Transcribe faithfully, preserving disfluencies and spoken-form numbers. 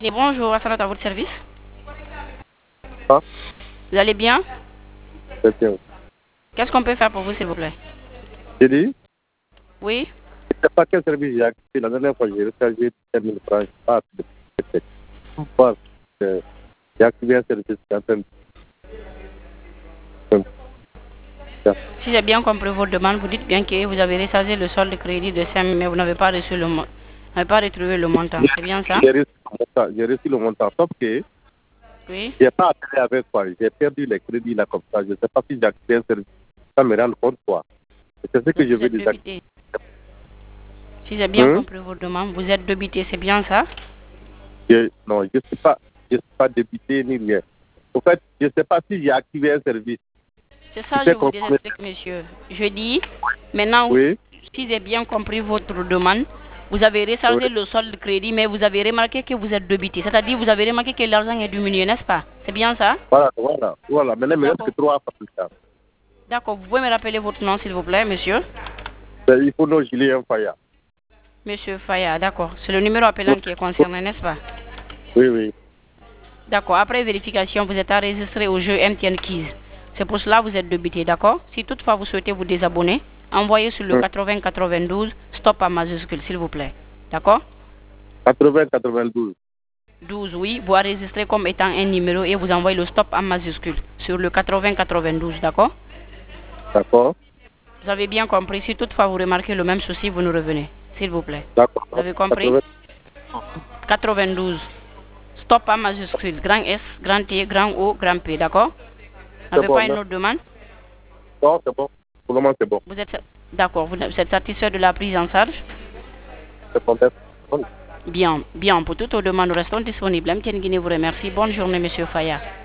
Et bonjour, Assalat à votre service. Ah, Vous allez bien? c'est bien. Qu'est-ce qu'on peut faire pour vous, s'il vous plaît? J'ai dit, Oui? je ne sais pas quel service j'ai activé. La dernière fois, j'ai rechargé dix mille francs. Je sais pas de peut-être. Parce que j'ai activé un service qui est en train de... Si j'ai bien compris votre demande, vous dites bien que vous avez rechargé le solde de crédit de cinq mille, mais vous n'avez pas reçu le montant. Vous n'avez pas retrouvé le montant. C'est bien ça? J'ai reçu le montant. J'ai reçu le montant. Sauf que Oui? je n'ai pas appelé avec quoi. J'ai perdu les crédits là comme ça. Je ne sais pas si j'ai activé un service sans me rendre compte quoi. Et c'est ce que Donc je vous veux êtes désactiver. débité. Si j'ai bien Hum? compris votre demande, vous êtes débité, c'est bien ça? Je- Non, je ne suis pas, je suis pas débité ni rien. En fait, je ne sais pas si j'ai activé un service C'est qui ça, je fait vous consommer. explique, monsieur. Je dis, maintenant, Oui, si j'ai bien compris votre demande, vous avez oui. rechargé le solde de crédit, mais vous avez remarqué que vous êtes débité. C'est-à-dire, vous avez remarqué que l'argent est diminué, n'est-ce pas? C'est bien ça? Voilà, voilà, voilà. Maintenant, il me reste que D'accord. trois fois plus tard. D'accord. Vous pouvez me rappeler votre nom, s'il vous plaît, monsieur? C'est Ifono Julien Faya. Monsieur Faya, d'accord. C'est le numéro appelant qui est concerné, n'est-ce pas? Oui, oui. D'accord. Après vérification, vous êtes enregistré au jeu M T N Keys. C'est pour cela que vous êtes débité, d'accord? Si toutefois vous souhaitez vous désabonner, envoyez sur le Hum. quatre-vingts quatre-vingt-douze, stop en majuscule, s'il vous plaît. D'accord? quatre-vingts quatre-vingt-douze. douze, oui. Vous enregistrez comme étant un numéro et vous envoyez le stop en majuscule sur le quatre-vingts quatre-vingt-douze, d'accord? D'accord. Vous avez bien compris. Si toutefois vous remarquez le même souci, vous nous revenez, s'il vous plaît. D'accord. Vous avez compris? quatre-vingts. quatre-vingt-douze. Stop en majuscule. Grand S, grand T, grand O, grand P, d'accord? Vous C'est n'avez bon, pas une merci. autre demande? Non, c'est bon. Pour le moment, c'est bon. Vous êtes d'accord, vous êtes satisfait de la prise en charge? C'est bon, merci. Bien, bien. Pour toutes vos demandes, nous restons disponibles. M T N Guinée vous remercie. Bonne journée, monsieur Faya.